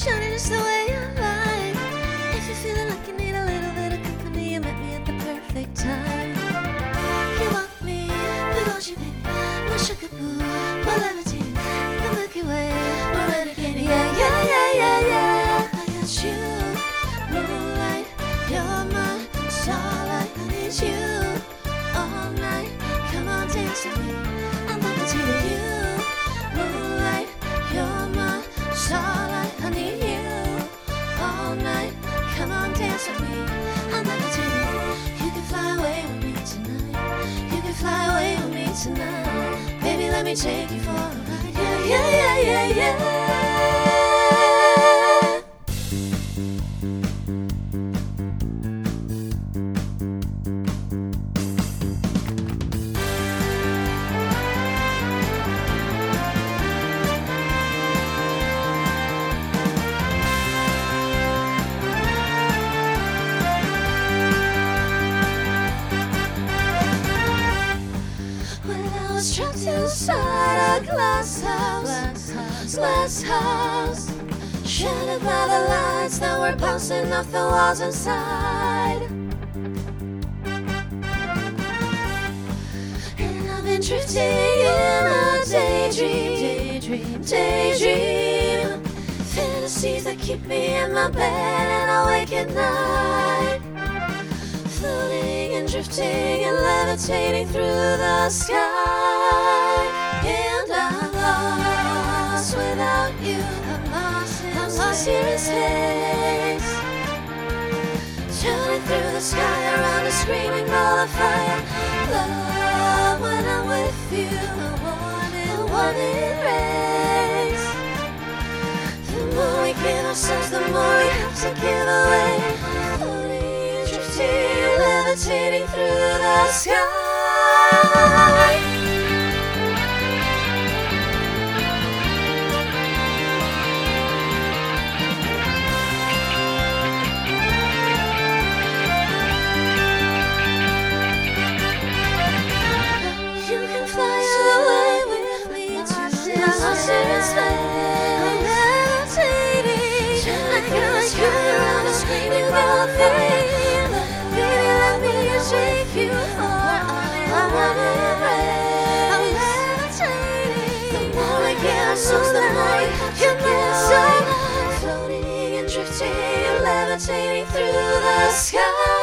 shining just the way I like. If you're feeling like you need a little bit of company, you met me at the perfect time. You want me, we want you, baby. My sugar boo, my levitating, the Milky Way, we're renegading. Yeah, yeah, yeah, yeah, yeah. I got you, moonlight, you're my starlight. I need you all night. Come on, dance with me. I'm levitating you, moonlight, you're my starlight. I need you all night. Come on, dance with me. I'm levitating. You can fly away with me tonight. You can fly away with me tonight. Baby, let me take you for a ride. Yeah, yeah, yeah, yeah, yeah. Trapped inside a glass house, shattered by the lights that were bouncing off the walls inside. And I've been drifting in a daydream, fantasies that keep me in my bed and awake at night. Floating and drifting and levitating through the sky. And I'm lost without you. I'm lost here in space. Turning through the sky around a screaming ball of fire. Love when I'm with you. A warning rays. The more we give ourselves, the more we have to give away. Floating and drifting, levitating through the sky. You can fly away with me tonight. I'm levitating. I got the sky around a screaming ball of fire. Baby, let me take you far. I wanna embrace. I'm levitating. The more we get ourselves, the more we have to get so. Floating and drifting and levitating through the sky.